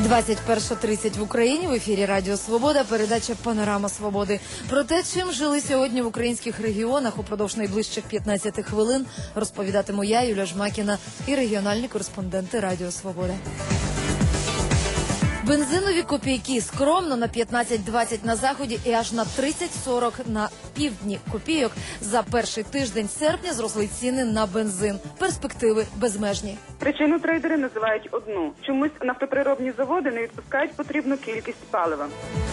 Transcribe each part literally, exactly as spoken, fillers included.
двадцять перша тридцять в Україні, в ефірі Радіо Свобода, передача «Панорама Свободи». Про те, чим жили сьогодні в українських регіонах, упродовж найближчих п'ятнадцяти хвилин розповідатиму я, Юлія Жмакіна, і регіональні кореспонденти Радіо Свобода. Бензинові копійки скромно на п'ятнадцять-двадцять на заході і аж на тридцять-сорок на півдні копійок. За перший тиждень серпня зросли ціни на бензин. Перспективи безмежні. Причину трейдери називають одну. Чомусь нафтопереробні заводи не відпускають потрібну кількість палива.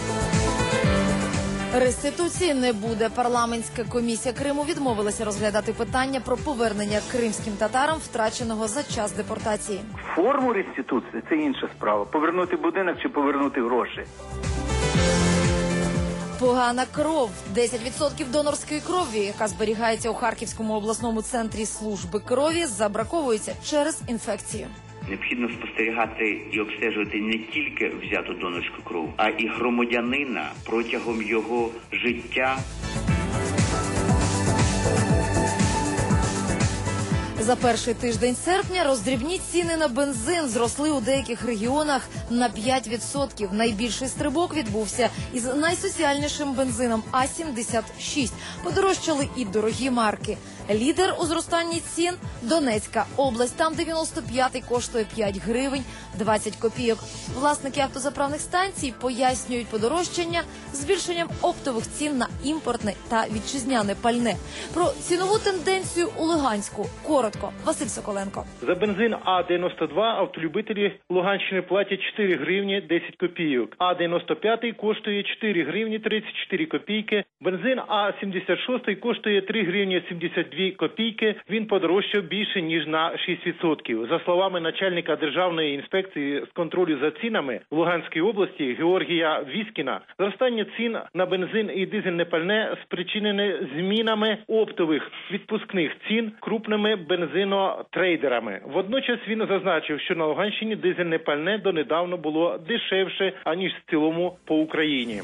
Реституції не буде. Парламентська комісія Криму відмовилася розглядати питання про повернення кримським татарам втраченого за час депортації. Форму реституції – це інша справа. Повернути будинок чи повернути гроші. Погана кров. десять відсотків донорської крові, яка зберігається у Харківському обласному центрі служби крові, забраковується через інфекцію. Необхідно спостерігати і обстежувати не тільки взяту донорську кров, а і громадянина протягом його життя. За перший тиждень серпня роздрібні ціни на бензин зросли у деяких регіонах на п'ять відсотків. Найбільший стрибок відбувся із найсоціальнішим бензином А сімдесят шість. Подорожчали і дорогі марки. Лідер у зростанні цін – Донецька область. Там дев'яносто п'ятий коштує п'ять гривень двадцять копійок. Власники автозаправних станцій пояснюють подорожчання збільшенням оптових цін на імпортне та вітчизняне пальне. Про цінову тенденцію у Луганську коротко. Василь Соколенко. За бензин А дев'яносто два автолюбителі Луганщини платять чотири гривні десять копійок. А дев'яносто п'ятий коштує чотири гривні тридцять чотири копійки. Бензин А сімдесят шість коштує три гривні сімдесят дві копійки. Він подорожчав більше, ніж на шість відсотків. За словами начальника Державної інспекції з контролю за цінами Луганської області Георгія Віскіна, зростання цін на бензин і дизельне пальне спричинене змінами оптових відпускних цін крупними бензинотрейдерами. Водночас він зазначив, що на Луганщині дизельне пальне донедавна було дешевше, аніж в цілому по Україні.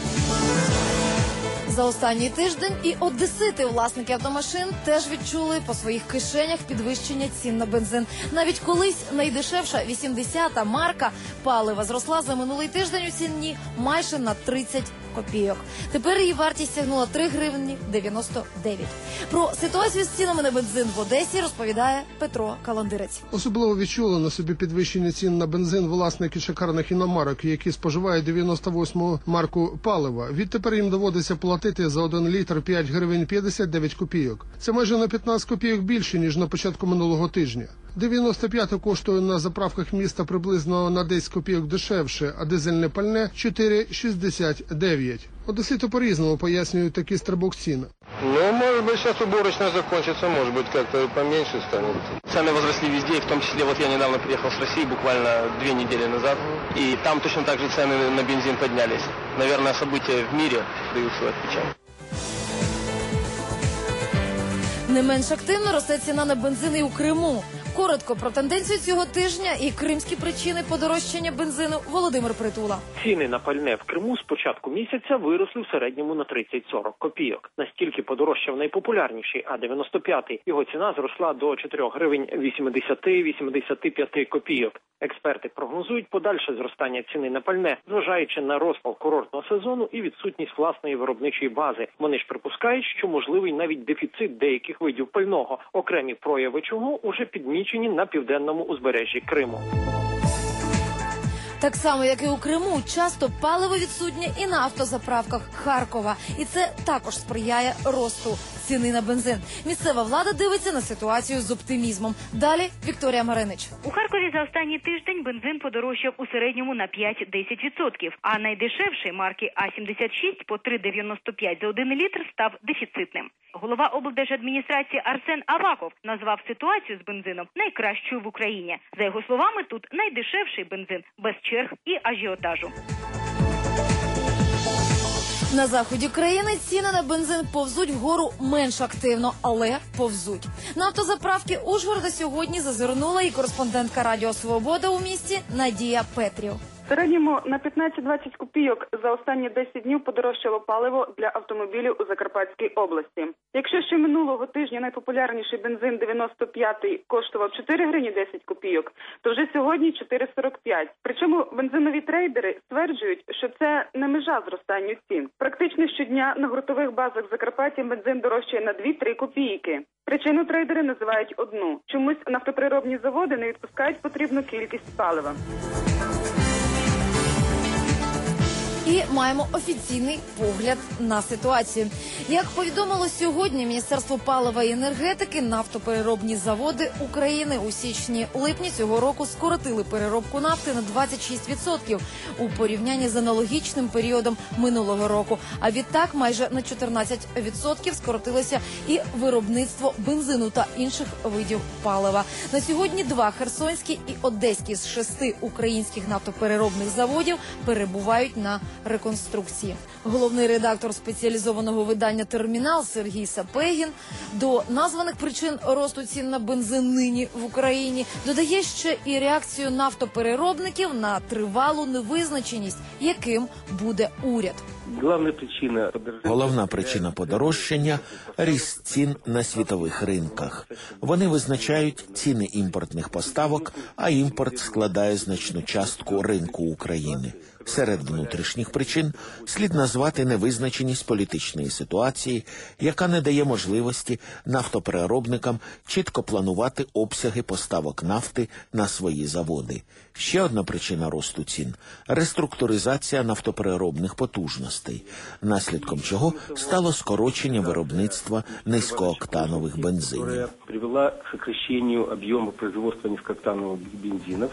За останній тиждень і одесити, власники автомашин, теж відчули по своїх кишенях підвищення цін на бензин. Навіть колись найдешевша вісімдесята марка палива зросла за минулий тиждень у ціні майже на тридцять копійок. Тепер її вартість сягнула три гривні дев'яносто дев'ять. Про ситуацію з цінами на бензин в Одесі розповідає Петро Каландирець. Особливо відчули на собі підвищення цін на бензин власники шикарних іномарок, які споживають дев'яносто восьму марку палива. Відтепер їм доводиться платити за один літр п'ять гривень п'ятдесят дев'ять копійок. Це майже на п'ятнадцять копійок більше, ніж на початку минулого тижня. дев'яносто п'ята коштує на заправках міста приблизно на десять копійок дешевше, а дизельне пальне – чотири шістдесят дев'ять. Одесити по-різному пояснюють такий стрибок цін. Ну, может быть, сейчас уборочная закончится, может быть, как-то поменьше станет. Цены возросли везде, в том числе, вот я недавно приехал с России, буквально две недели назад, и там точно так же цены на бензин поднялись. Наверное, события в мире дают свой отпечаток. Не менш активно росте ціна на бензин і у Криму. Коротко про тенденцію цього тижня і кримські причини подорожчання бензину Володимир Притула. Ціни на пальне в Криму з початку місяця виросли в середньому на тридцять-сорок копійок. Настільки подорожчав найпопулярніший А дев'яносто п'ятий. Його ціна зросла до чотири гривень вісімдесят - вісімдесят п'ять копійок. Експерти прогнозують подальше зростання ціни на пальне, зважаючи на розпал курортного сезону і відсутність власної виробничої бази. Вони ж припускають, що можливий навіть дефіцит деяких видів пального, окремі прояви чого уже підмічені на південному узбережжі Криму. Так само, як і у Криму, часто паливо відсутнє і на автозаправках Харкова. І це також сприяє росту ціни на бензин. Місцева влада дивиться на ситуацію з оптимізмом. Далі Вікторія Маринич. У Харкові за останній тиждень бензин подорожчав у середньому на п'ять-десять відсотків, а найдешевший марки А сімдесят шість по три дев'яносто п'ять за один літр став дефіцитним. Голова облдержадміністрації Арсен Аваков назвав ситуацію з бензином найкращою в Україні. За його словами, тут найдешевший бензин, без черг і ажіотажу. На заході країни ціни на бензин повзуть вгору менш активно, але повзуть. На автозаправки Ужгорода сьогодні зазирнула і кореспондентка Радіо Свобода у місті Надія Петрів. В середньому на п'ятнадцять-двадцять копійок за останні десять днів подорожчало паливо для автомобілів у Закарпатській області. Якщо ще минулого тижня найпопулярніший бензин дев'яносто п'ятий коштував чотири гривні десять копійок, то вже сьогодні чотири сорок п'ять. Причому бензинові трейдери стверджують, що це не межа зростанню цін. Практично щодня на гуртових базах Закарпаття бензин дорожчає на дві-три копійки. Причину трейдери називають одну. Чомусь нафтопереробні заводи не відпускають потрібну кількість палива. І маємо офіційний погляд на ситуацію. Як повідомило сьогодні Міністерство палива і енергетики, нафтопереробні заводи України у січні-липні цього року скоротили переробку нафти на двадцять шість відсотків у порівнянні з аналогічним періодом минулого року. А відтак майже на чотирнадцять відсотків скоротилося і виробництво бензину та інших видів палива. На сьогодні два херсонські і одеські з шести українських нафтопереробних заводів перебувають на реконструкції. Головний редактор спеціалізованого видання «Термінал» Сергій Сапегін до названих причин росту цін на бензин нині в Україні додає ще і реакцію нафтопереробників на тривалу невизначеність, яким буде уряд. Головна причина подорожчання – ріст цін на світових ринках. Вони визначають ціни імпортних поставок, а імпорт складає значну частку ринку України. Серед внутрішніх причин слід назвати невизначеність політичної ситуації, яка не дає можливості нафтопереробникам чітко планувати обсяги поставок нафти на свої заводи. Ще одна причина росту цін – реструктуризація нафтопереробних потужностей, наслідком чого стало скорочення виробництва низькооктанових бензинів. Привела к сокращению объема производства низкооктановых бензинов.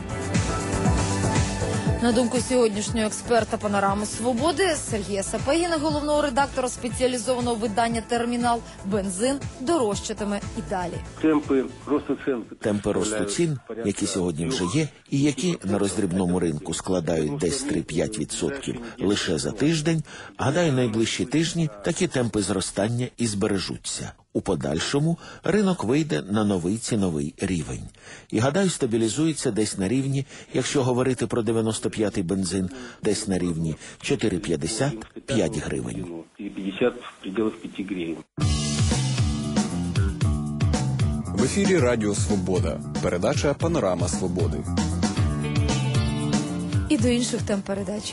На думку сьогоднішнього експерта «Панорами Свободи» Сергія Сапегіна, головного редактора спеціалізованого видання «Термінал», бензин дорожчатиме і далі. Темпи росту цін, Темпи росту цін, які сьогодні вже є, і які на роздрібному ринку складають десь три-п'ять відсотків лише за тиждень, гадаю, найближчі тижні такі темпи зростання і збережуться. У подальшому ринок вийде на новий ціновий рівень. І, гадаю, стабілізується десь на рівні, якщо говорити про дев'яносто п'ятий бензин, десь на рівні чотири п'ятдесят - п'ять гривень. В ефірі Радіо Свобода. Передача «Панорама Свободи». І до інших тем передачі.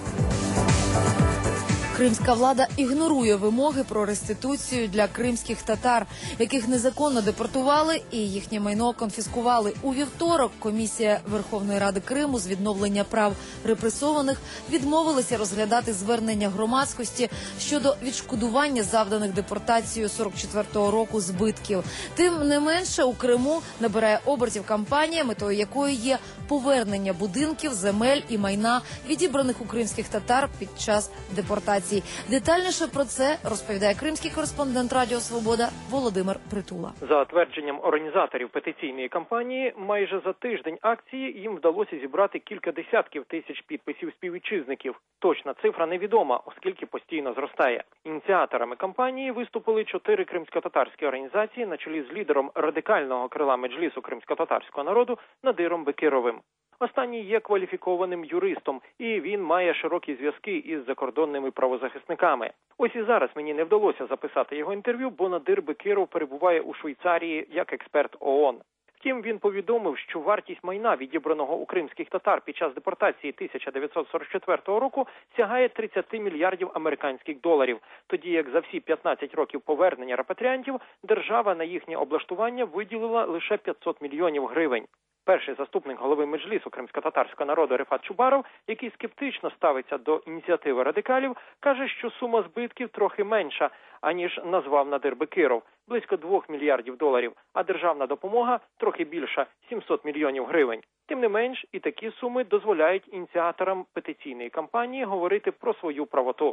Кримська влада ігнорує вимоги про реституцію для кримських татар, яких незаконно депортували і їхнє майно конфіскували. У вівторок комісія Верховної Ради Криму з відновлення прав репресованих відмовилася розглядати звернення громадськості щодо відшкодування завданих депортацією сорок четвертого року збитків. Тим не менше, у Криму набирає обертів кампанія, метою якої є повернення будинків, земель і майна, відібраних у кримських татар під час депортації. Детальніше про це розповідає кримський кореспондент Радіо Свобода Володимир Притула. За твердженням організаторів петиційної кампанії, майже за тиждень акції їм вдалося зібрати кілька десятків тисяч підписів співвітчизників. Точна цифра невідома, оскільки постійно зростає. Ініціаторами кампанії виступили чотири кримсько-татарські організації на чолі з лідером радикального крила Меджлісу кримсько-татарського народу Надиром Бекировим. Останній є кваліфікованим юристом, і він має широкі зв'язки із закордонними правозахисниками. Ось і зараз мені не вдалося записати його інтерв'ю, бо Надир Бекиров перебуває у Швейцарії як експерт ООН. Втім, він повідомив, що вартість майна, відібраного у кримських татар під час депортації тисяча дев'ятсот сорок четвертого року, сягає тридцять мільярдів американських доларів, тоді як за всі п'ятнадцять років повернення репатріантів держава на їхнє облаштування виділила лише п'ятсот мільйонів гривень. Перший заступник голови Меджлісу кримсько-татарського народу Рефат Чубаров, який скептично ставиться до ініціативи радикалів, каже, що сума збитків трохи менша, аніж назвав Надир Бекиров – близько двох мільярдів доларів, а державна допомога трохи більша – сімсот мільйонів гривень. Тим не менш, і такі суми дозволяють ініціаторам петиційної кампанії говорити про свою правоту.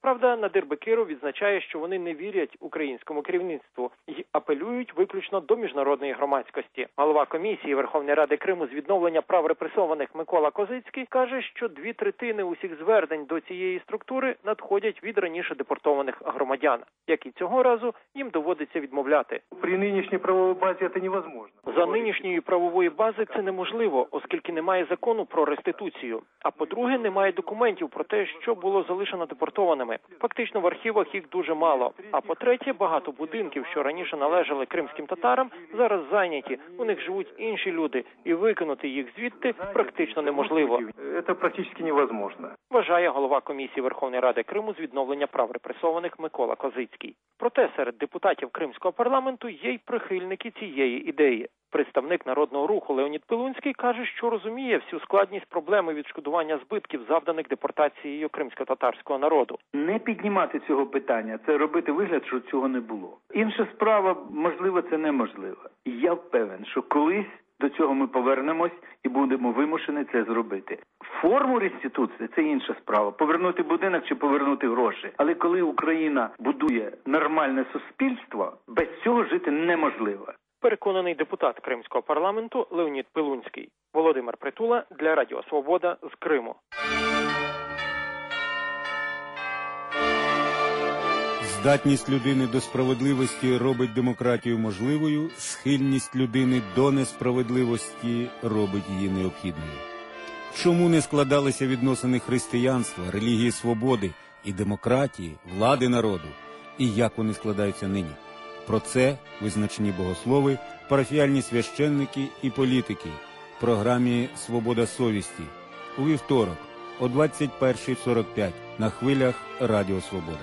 Правда, Надир Бекиров відзначає, що вони не вірять українському керівництву і апелюють виключно до міжнародної громадськості. Голова комісії Верховної Ради Криму з відновлення прав репресованих Микола Козицький каже, що дві третини усіх звернень до цієї структури надходять від раніше депортованих громадян, як і цього разу їм доводиться відмовляти. При нинішній правовій базі це невозможно. За нинішньої правової бази це неможливо, оскільки немає закону про реституцію. А по-друге, немає документів про те, що було залишено депортованими. Фактично в архівах їх дуже мало. А по-третє, багато будинків, що раніше належали кримським татарам, зараз зайняті. У них живуть інші люди, і викинути їх звідти практично неможливо. Це практично невозможно. Вважає голова комісії Верховної Ради Криму з відновлення прав репресованих Микола Козицький. Проте серед депутатів Кримського парламенту є й прихильники цієї ідеї. Представник Народного руху Леонід Пилунський каже, що розуміє всю складність проблеми відшкодування збитків, завданих депортацією кримсько-татарського народу. Не піднімати цього питання, це робити вигляд, що цього не було. Інша справа, можливо, це неможливо. І я впевнений, що колись до цього ми повернемось і будемо вимушені це зробити. Форму реституції – це інша справа. Повернути будинок чи повернути гроші. Але коли Україна будує нормальне суспільство, без цього жити неможливо. Переконаний депутат Кримського парламенту Леонід Пилунський. Володимир Притула для Радіо Свобода з Криму. Здатність людини до справедливості робить демократію можливою, схильність людини до несправедливості робить її необхідною. Чому не складалися відносини християнства, релігії свободи і демократії, влади народу, і як вони складаються нині? Про це визначні богослови, парафіальні священники і політики в програмі «Свобода совісті» у вівторок о двадцять перша сорок п'ять на хвилях Радіо Свобода.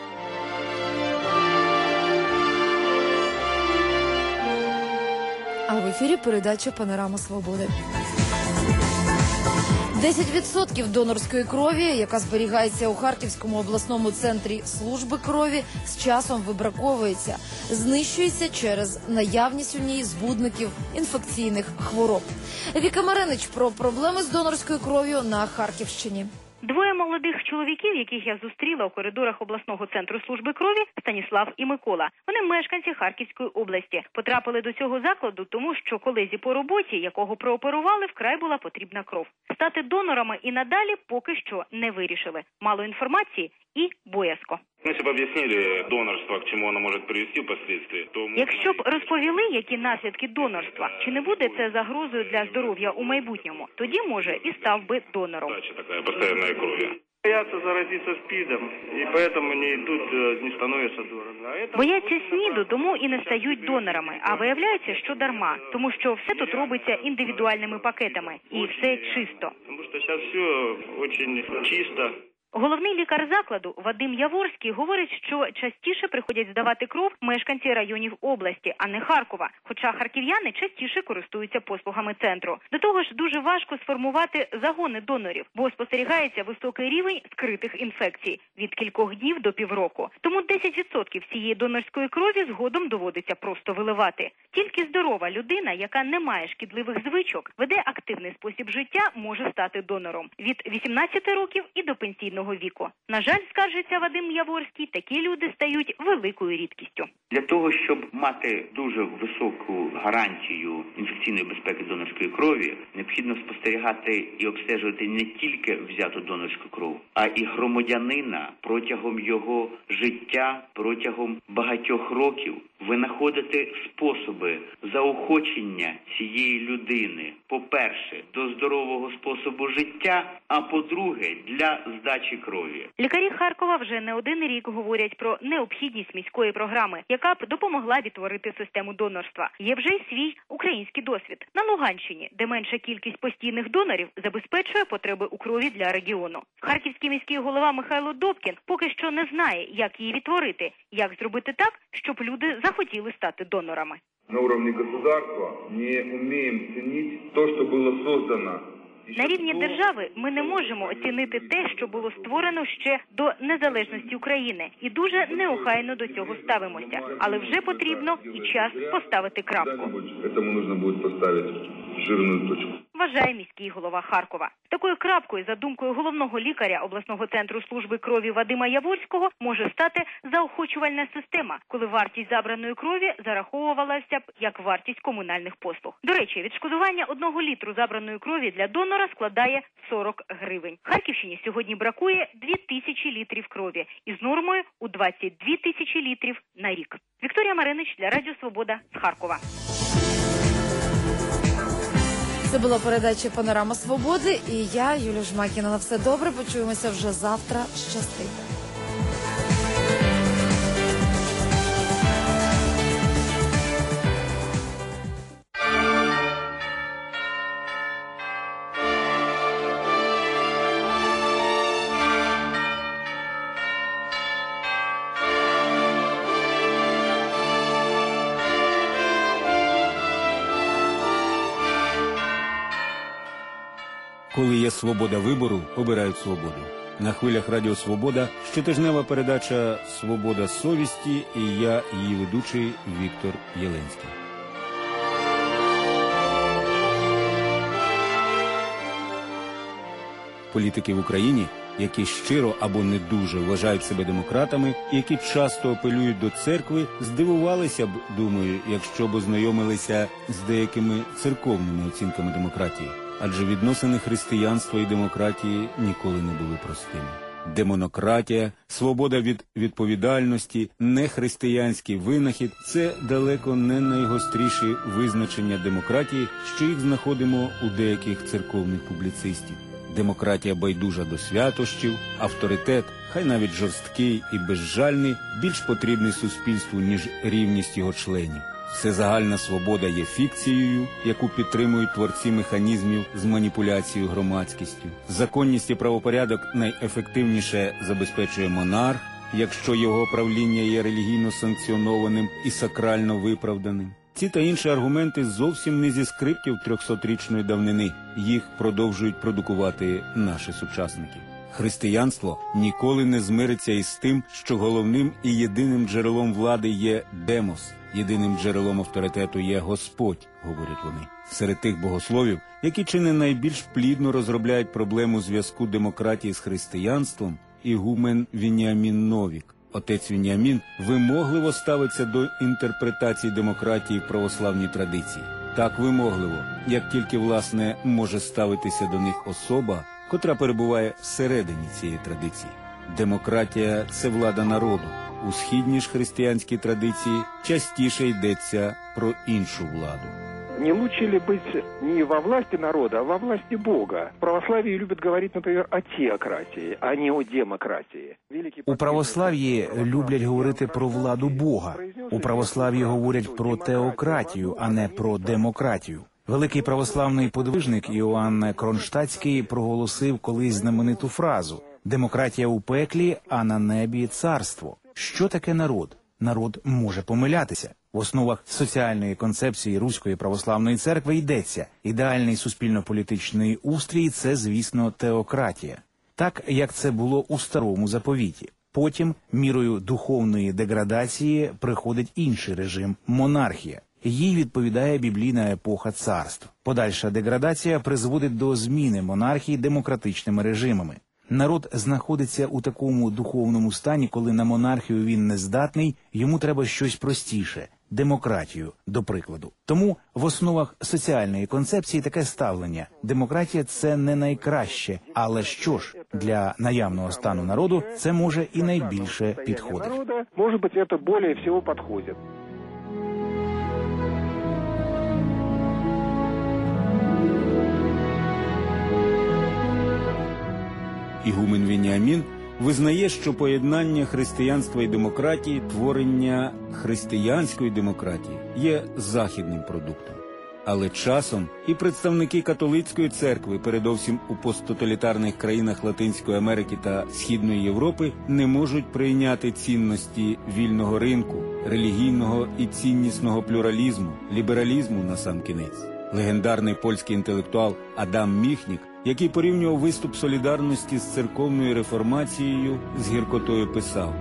А в ефірі передача «Панорама Свободи». десять відсотків донорської крові, яка зберігається у Харківському обласному центрі служби крові, з часом вибраковується, знищується через наявність у ній збудників інфекційних хвороб. Віка Маринич про проблеми з донорською кров'ю на Харківщині. Двоє молодих чоловіків, яких я зустріла у коридорах обласного центру служби крові, Станіслав і Микола. Вони мешканці Харківської області. Потрапили до цього закладу, тому що колезі по роботі, якого прооперували, вкрай була потрібна кров. Стати донорами і надалі поки що не вирішили. Мало інформації і боязко. Якщо б об'яснили донорство, к чому воно може привести впоследствии, то... Якщо б розповіли, які наслідки донорства, чи не буде це загрозою для здоров'я у майбутньому, тоді, може, і став би донором. Задача така, постійної крові. Боятся заразиться СПИДом, и поэтому не идут, не становятся донорами. Бояться СНІДу, тому і не стають донорами. А виявляється, що дарма. Тому що все тут робиться індивідуальними пакетами. І все чисто. Тому що зараз все дуже чисто. Головний лікар закладу Вадим Яворський говорить, що частіше приходять здавати кров мешканці районів області, а не Харкова. Хоча харків'яни частіше користуються послугами центру. До того ж, дуже важко сформувати загони донорів, бо спостерігається високий рівень скритих інфекцій від кількох днів до півроку. Тому десять відсотків всієї донорської крові згодом доводиться просто виливати. Тільки здорова людина, яка не має шкідливих звичок, веде активний спосіб життя, може стати донором. Від вісімнадцяти років і до пенсійного віку. На жаль, скаржиться Вадим Яворський, такі люди стають великою рідкістю. Для того, щоб мати дуже високу гарантію інфекційної безпеки донорської крові, необхідно спостерігати і обстежувати не тільки взяту донорську кров, а і громадянина протягом його життя, протягом багатьох років, винаходити способи заохочення цієї людини, по-перше, до здорового способу життя, а по-друге, для здачі крові. Лікарі Харкова вже не один рік говорять про необхідність міської програми, яка б допомогла відтворити систему донорства. Є вже й свій український досвід. На Луганщині, де менша кількість постійних донорів, забезпечує потреби у крові для регіону. Харківський міський голова Михайло Добкін поки що не знає, як її відтворити, як зробити так, щоб люди захотіли стати донорами. На уровне государства не умеем ценить то, что было создано. На рівні держави ми не можемо оцінити те, що було створено ще до незалежності України. І дуже неохайно до цього ставимося. Але вже потрібно і час поставити крапку. Цьому потрібно буде поставити жирну точку. Вважає міський голова Харкова. Також Такою крапкою, за думкою головного лікаря обласного центру служби крові Вадима Яворського, може стати заохочувальна система, коли вартість забраної крові зараховувалася б як вартість комунальних послуг. До речі, відшкодування одного літру забраної крові для донора складає сорок гривень. Харківщині сьогодні бракує дві тисячі літрів крові із нормою у двадцять дві тисячі літрів на рік. Вікторія Маринич для Радіо Свобода з Харкова. Це була передача «Панорама Свободи» і я, Юлія Жмакіна. На все добре, почуємося вже завтра. Щасти. Коли є свобода вибору, обирають свободу. На хвилях Радіо Свобода щотижнева передача «Свобода совісті» і я, її ведучий Віктор Єленський. Політики в Україні, які щиро або не дуже вважають себе демократами, які часто апелюють до церкви, здивувалися б, думаю, якщо б ознайомилися з деякими церковними оцінками демократії. Адже відносини християнства і демократії ніколи не були простими. Демонократія, свобода від відповідальності, нехристиянський винахід – це далеко не найгостріші визначення демократії, що їх знаходимо у деяких церковних публіцистів. Демократія байдужа до святощів, авторитет, хай навіть жорсткий і безжальний, більш потрібний суспільству, ніж рівність його членів. Всезагальна свобода є фікцією, яку підтримують творці механізмів з маніпуляцією громадськістю. Законність і правопорядок найефективніше забезпечує монарх, якщо його правління є релігійно санкціонованим і сакрально виправданим. Ці та інші аргументи зовсім не зі скриптів трьохсотрічної давнини. Їх продовжують продукувати наші сучасники. Християнство ніколи не змириться із тим, що головним і єдиним джерелом влади є демос, єдиним джерелом авторитету є Господь, говорять вони. Серед тих богословів, які чи не найбільш плідно розробляють проблему зв'язку демократії з християнством, ігумен Веніамін Новік. Отець Веніамін вимогливо ставиться до інтерпретації демократії в православній традиції. Так вимогливо, як тільки, власне, може ставитися до них особа, котра перебуває всередині цієї традиції. Демократія – це влада народу. У східній ж християнській традиції частіше йдеться про іншу владу. Не лучше ли быть не во власти народа, а во власти Бога? В православии любят говорить, например, о теократии, а не о демократии. У православ'ї люблять говорити про владу Бога. У православ'ї говорять про теократію, а не про демократію. Великий православний подвижник Іоанн Кронштадтський проголосив колись знамениту фразу «Демократія у пеклі, а на небі царство». Що таке народ? Народ може помилятися. В основах соціальної концепції Руської православної церкви йдеться: ідеальний суспільно-політичний устрій – це, звісно, теократія. Так, як це було у Старому Заповіті. Потім, мірою духовної деградації, приходить інший режим – монархія. Їй відповідає біблійна епоха царств. Подальша деградація призводить до зміни монархії демократичними режимами. Народ знаходиться у такому духовному стані, коли на монархію він не здатний, йому треба щось простіше – демократію, до прикладу. Тому в основах соціальної концепції таке ставлення – демократія – це не найкраще, але що ж, для наявного стану народу це може і найбільше підходить. Може бути, це більше всього підходить. Ігумен Веніамін визнає, що поєднання християнства і демократії, творення християнської демократії є західним продуктом. Але часом і представники католицької церкви, передовсім у посттоталітарних країнах Латинської Америки та Східної Європи, не можуть прийняти цінності вільного ринку, релігійного і ціннісного плюралізму, лібералізму насамкінець. Легендарний польський інтелектуал Адам Міхнік, який порівнював виступ солідарності з церковною реформацією, з гіркотою писав: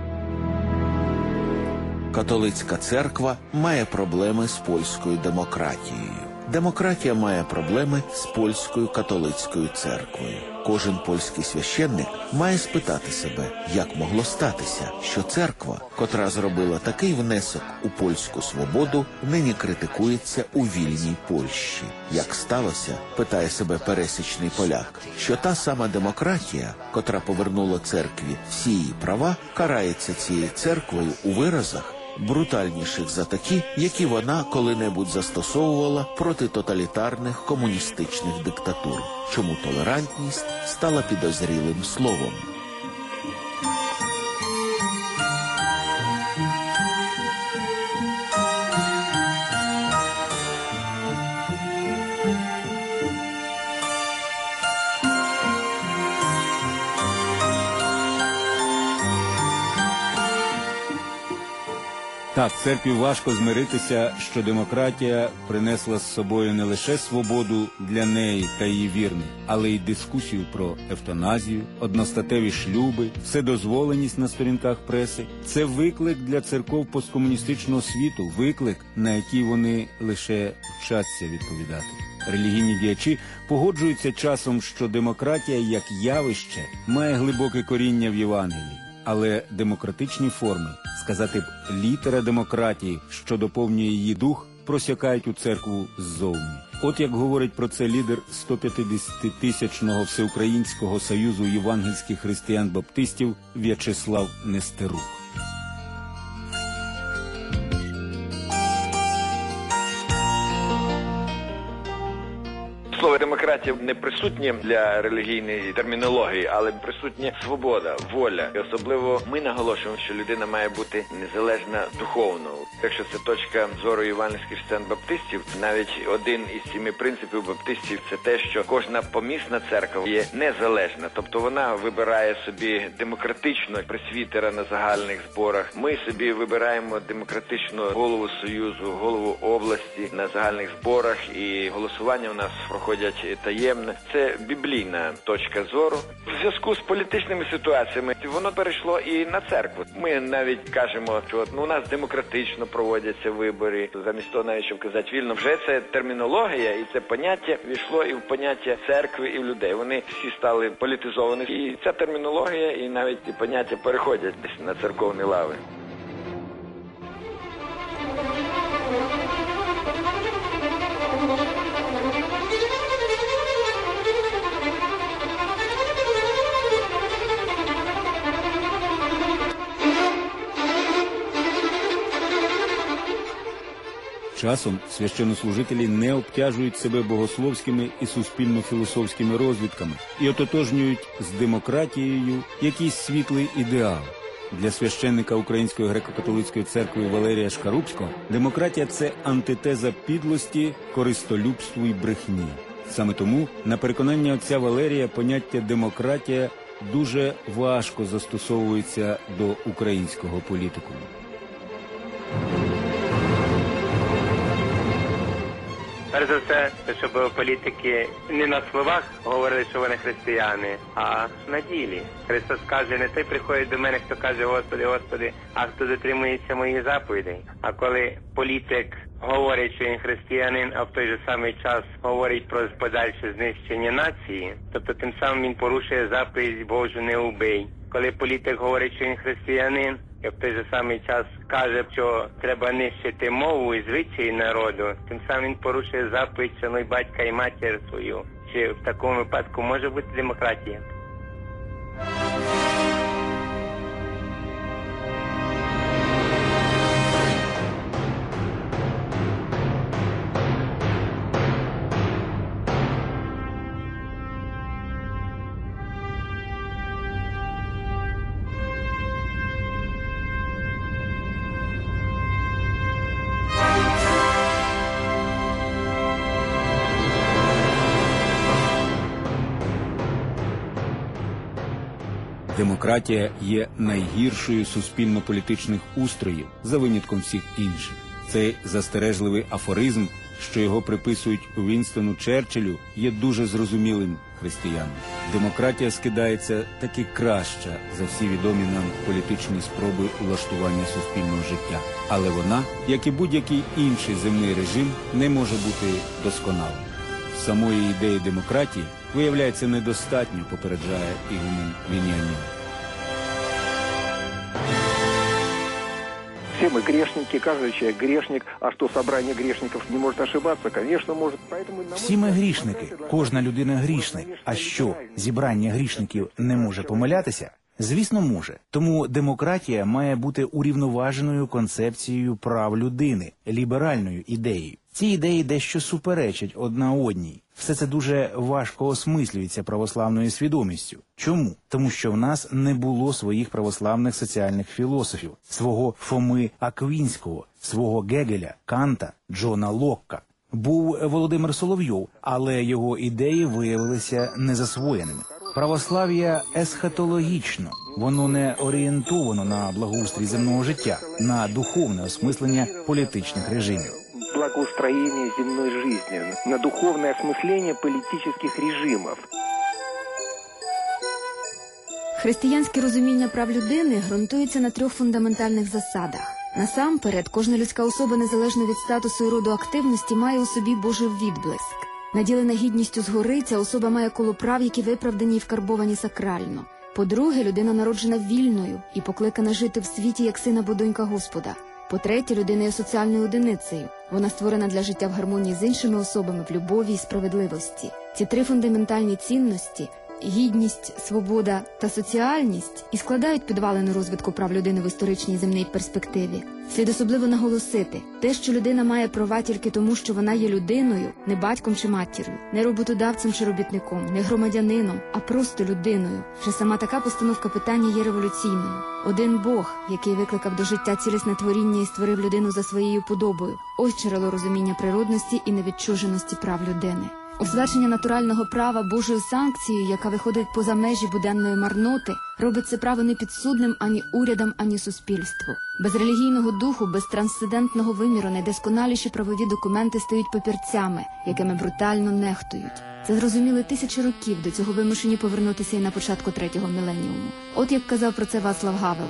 Католицька церква має проблеми з польською демократією. Демократія має проблеми з польською католицькою церквою. Кожен польський священник має спитати себе, як могло статися, що церква, котра зробила такий внесок у польську свободу, нині критикується у вільній Польщі. Як сталося, питає себе пересічний поляк, що та сама демократія, котра повернула церкві всі її права, карається цією церквою у виразах, брутальніших за такі, які вона коли-небудь застосовувала проти тоталітарних комуністичних диктатур. Чому толерантність стала підозрілим словом. Так, церкві важко змиритися, що демократія принесла з собою не лише свободу для неї та її вірних, але й дискусію про евтаназію, одностатеві шлюби, вседозволеність на сторінках преси. Це виклик для церков посткомуністичного світу, виклик, на який вони лише вчаться відповідати. Релігійні діячі погоджуються часом, що демократія як явище має глибоке коріння в Євангелії. Але демократичні форми, сказати б, літера демократії, що доповнює її дух, просякають у церкву ззовні. От як говорить про це лідер сто п'ятдесятитисячного Всеукраїнського союзу євангельських християн-баптистів В'ячеслав Нестерук. Слово демократія не присутнє для релігійної термінології, але присутня свобода, воля. І особливо ми наголошуємо, що людина має бути незалежна духовно. Якщо це точка зору євангельських християн-баптистів, навіть один із семи принципів баптистів – це те, що кожна помісна церква є незалежна. Тобто вона вибирає собі демократично пресвітера на загальних зборах. Ми собі вибираємо демократично голову Союзу, голову області на загальних зборах, і голосування у нас проходить таємне. Це біблійна точка зору. В зв'язку з політичними ситуаціями воно перейшло і на церкву. Ми навіть кажемо, що ну, у нас демократично проводяться вибори. Замість того, навіть щоб казати вільно, вже це термінологія і це поняття війшло і в поняття церкви, і в людей. Вони всі стали політизовані. І ця термінологія і навіть і поняття переходять десь на церковні лави. Часом священнослужителі не обтяжують себе богословськими і суспільно-філософськими розвідками і ототожнюють з демократією якийсь світлий ідеал. Для священника Української греко-католицької церкви Валерія Шкарубського демократія – це антитеза підлості, користолюбству і брехні. Саме тому, на переконання отця Валерія, поняття «демократія» дуже важко застосовується до українського політикуму. Перш за все, щоб політики не на словах говорили, що вони християни, а на ділі. Христос каже, не той приходить до мене, хто каже «Господи, Господи», а хто дотримується моїх заповідей. А коли політик говорить, що він християнин, а в той же самий час говорить про подальше знищення нації, тобто тим самим він порушує заповідь Божу «Не убий». Коли політик говорить, що він християнин, і в той же самий час каже, що треба нищити мову і звичаї народу, тим самим він порушує заповідь «Шануй батька і матір свою». Чи в такому випадку може бути демократія? Демократія є найгіршою суспільно-політичних устроїв, за винятком всіх інших. Цей застережливий афоризм, що його приписують Вінстону Черчиллю, є дуже зрозумілим християнам. Демократія скидається таки краща за всі відомі нам політичні спроби улаштування суспільного життя. Але вона, як і будь-який інший земний режим, не може бути досконалою. Самої ідеї демократії, виявляється, недостатньо, попереджає Ігумен Вениамин. Все мы грешники, каждый человек грешник, а что собрание грешников не может ошибаться? Конечно, может. Поэтому, на Всі ми грішники, кожна людина грішник. А що, зібрання грішників не може помилятися? Звісно, може. Тому демократія має бути урівноваженою концепцією прав людини, ліберальною ідеєю. Ці ідеї дещо суперечать одна одній. Все це дуже важко осмислюється православною свідомістю. Чому? Тому що в нас не було своїх православних соціальних філософів, свого Фоми Аквінського, свого Гегеля, Канта, Джона Локка. Був Володимир Соловйов, але його ідеї виявилися незасвоєними. Православ'я есхатологічно, воно не орієнтовано на благоустрій земного життя, на духовне осмислення політичних режимів. Благоустроение земной жизни, на духовное осмысление политических режимов. Християнське розуміння прав людини ґрунтується на трьох фундаментальних засадах. Насамперед, кожна людська особа, незалежно від статусу і роду активності, має у собі Божий відблиск. Наділена гідністю згори, ця особа має коло прав, які виправдані і вкарбовані сакрально. По-друге, людина народжена вільною і покликана жити в світі як син або донька Господа. По-третє, людина є соціальною одиницею. Вона створена для життя в гармонії з іншими особами, в любові і справедливості. Ці три фундаментальні цінності – гідність, свобода та соціальність – і складають підвалину розвитку прав людини в історичній земній перспективі. Слід особливо наголосити – те, що людина має права тільки тому, що вона є людиною, не батьком чи матір'ю, не роботодавцем чи робітником, не громадянином, а просто людиною. Вже сама така постановка питання є революційною. Один Бог, який викликав до життя цілісне творіння і створив людину за своєю подобою – ось джерело розуміння природності і невідчуженості прав людини. Освячення натурального права Божою санкцією, яка виходить поза межі буденної марноти, робить це право непідсудним ані урядам, ані суспільству. Без релігійного духу, без трансцендентного виміру найдосконаліші правові документи стають папірцями, якими брутально нехтують. Це зрозуміли тисячі років, до цього вимушені повернутися і на початку третього міленіуму. От як казав про це Вацлав Гавел.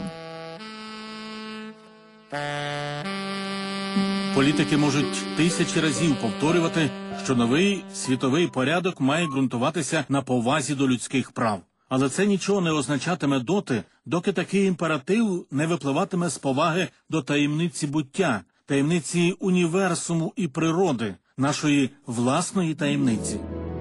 Політики можуть тисячі разів повторювати, що новий світовий порядок має ґрунтуватися на повазі до людських прав. Але це нічого не означатиме доти, доки такий імператив не випливатиме з поваги до таємниці буття, таємниці універсуму і природи, нашої власної таємниці.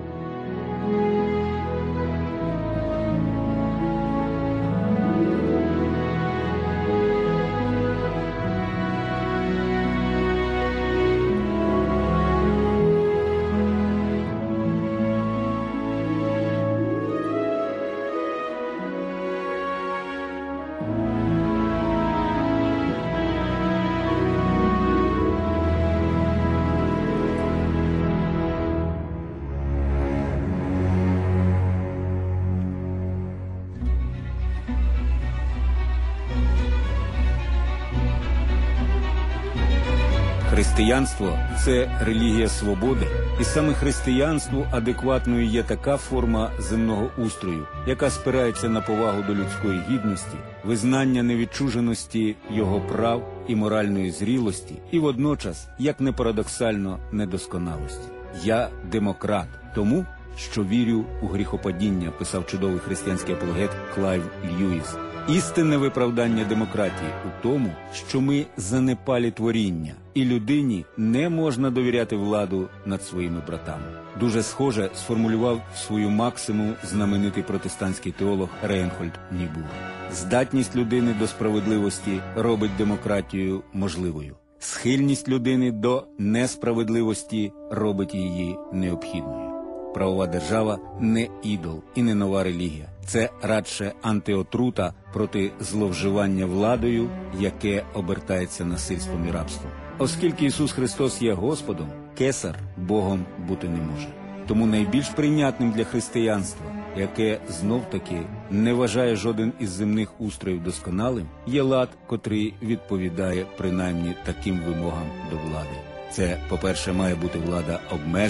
Християнство – це релігія свободи, і саме християнству адекватною є така форма земного устрою, яка спирається на повагу до людської гідності, визнання невідчуженості його прав і моральної зрілості, і водночас, як не парадоксально, недосконалості. «Я демократ, тому, що вірю у гріхопадіння», писав чудовий християнський апологет Клайв Льюіс. Істинне виправдання демократії у тому, що ми занепалі творіння, і людині не можна довіряти владу над своїми братами. Дуже схоже сформулював свою максимум знаменитий протестантський теолог Рейнхольд Нібур. Здатність людини до справедливості робить демократію можливою. Схильність людини до несправедливості робить її необхідною. Правова держава не ідол і не нова релігія. Це радше антиотрута проти зловживання владою, яке обертається насильством і рабством. Оскільки Ісус Христос є Господом, кесар Богом бути не може. Тому найбільш прийнятним для християнства, яке знов-таки не вважає жоден із земних устроїв досконалим, є лад, котрий відповідає принаймні таким вимогам до влади. Це, по-перше, має бути влада обмежена,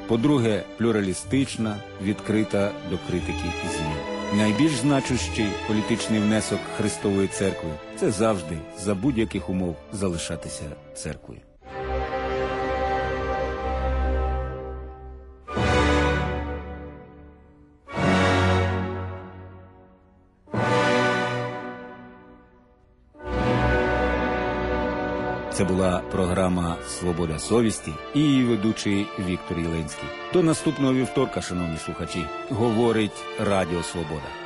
По-друге, плюралістична, відкрита до критики змін. Найбільш значущий політичний внесок Христової Церкви – це завжди, за будь-яких умов, залишатися церквою. Це була програма «Свобода совісті» і її ведучий Віктор Єленський. До наступного вівторка, шановні слухачі, говорить Радіо Свобода.